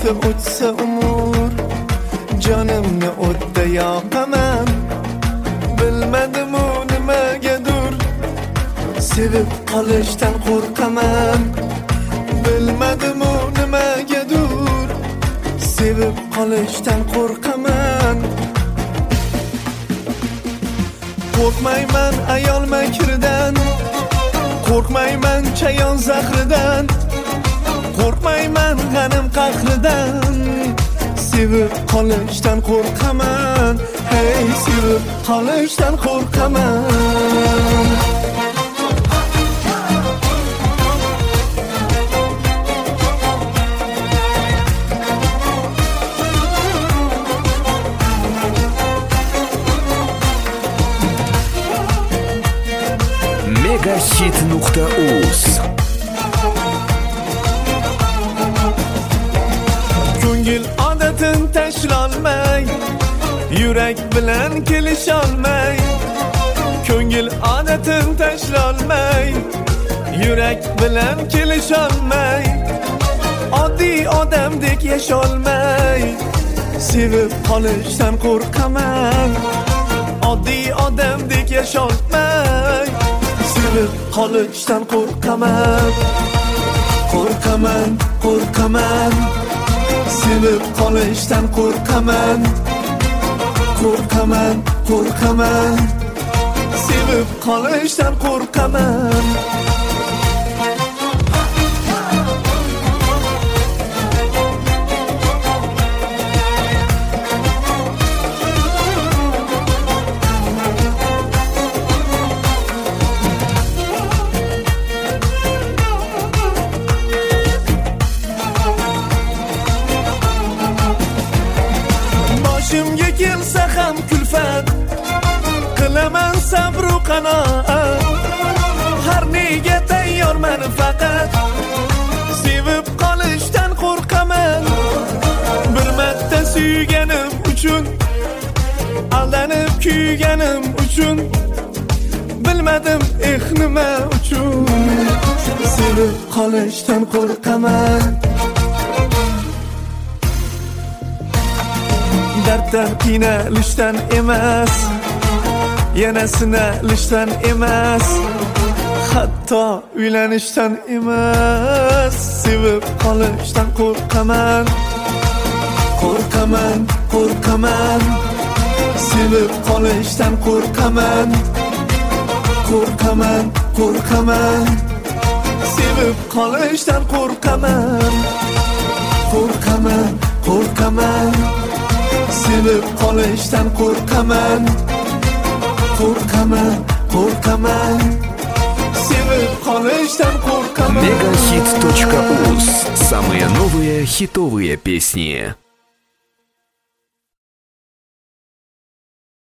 vaqti o'tsa umr, jonimni o'tda yoqaman. Bilmadim-u nimagadir, sevib qolishdan qo'rqaman. Bilmadim-u nimagadir, sevib qolishdan qo'rqaman. Qo'rqmayman ayol makridan, qo'rqmayman chayon zahridan, qo'rqmayman g'anim qahridan. Sevib qolishdan qo'rqaman, hey, sevib qolishdan qo'rqaman. Megahit.uz. Ko'ngil odatin tashlolmay, yurak bilan kelisholmay. Ko'ngil odatin tashlolmay, yurak bilan kelisholmay. Oddiy odamdek yasholmay, sevib qolishdan qo'rqaman. Oddiy odamdek yasholmay, sevib qolishdan qo'rqaman. Qo'rqaman, qo'rqaman, sevib qolishdan qo'rqaman. Qo'rqaman, qo'rqaman, sevib qolishdan qo'rqaman. Boshimga kelsa ham kulfat, qilaman sabr-u qanoat. Har nega tayyorman faqat, sevib qolishdan qo'rqaman. Bir marta suyganim uchun, aldanib kuyganim uchun, bilmadim nima uchun. Sevib qolishdan qo'rqaman. Darddan qiynalishdan emas, yana sinalishdan emas, hatto uylanishdan emas. Sevib qolishdan qo'rqaman. Qo'rqaman, qo'rqaman, sevib qolishdan qo'rqaman. Qo'rqaman, qo'rqaman, sevib qolishdan qo'rqaman. Qo'rqaman, qo'rqaman, sevib qolishdan qo'rqaman. Qo'rqaman, qo'rqaman, sevib qolishdan qo'rqaman. Megahit.uz. Самые новые хитовые песни.